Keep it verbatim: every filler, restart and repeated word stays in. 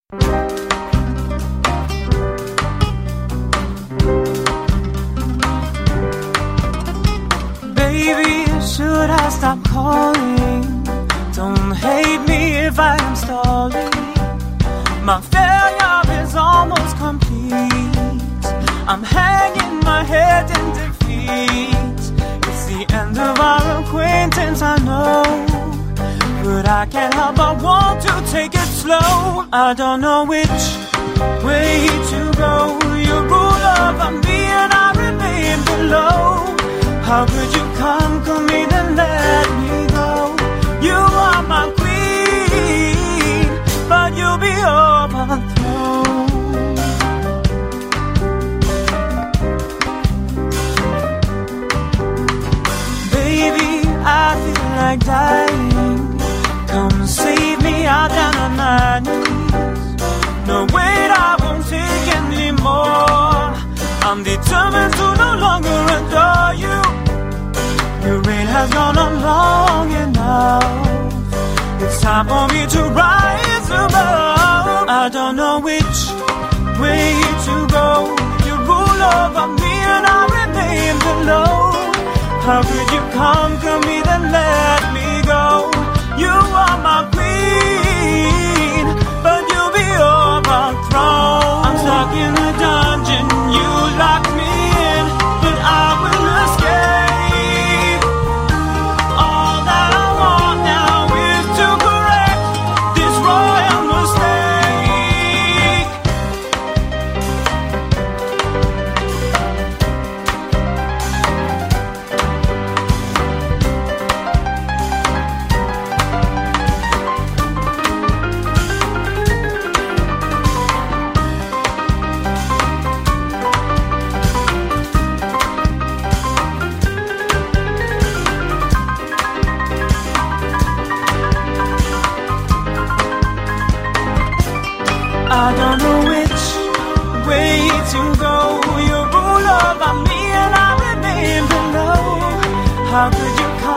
Baby, should I stop calling? Don't hate me if I am stalling. My failure is almost complete. I'm hanging my head in defeat. It's the end of our acquaintance, I know, but I can't help but want to take it slow. I don't know which way to go. You rule over me and I remain below. How could you conquer me then let me go? You are my queen, but you'll be overthrown. Baby, I feel like dying. Come save me, I'm down on my knees. No, wait, I won't take anymore. I'm determined to no longer adore you. Your reign has gone on long enough. It's time for me to rise above. I don't know which way to go. You rule over me and I remain below. How could you conquer me then let me go? You are my queen, but you'll be overthrown. I'm stuck in a dungeon, you locked me in, but I will escape. All that I want now is to correct this royal mistake. I don't know which way to go. You rule over me and I remain below. How could you come?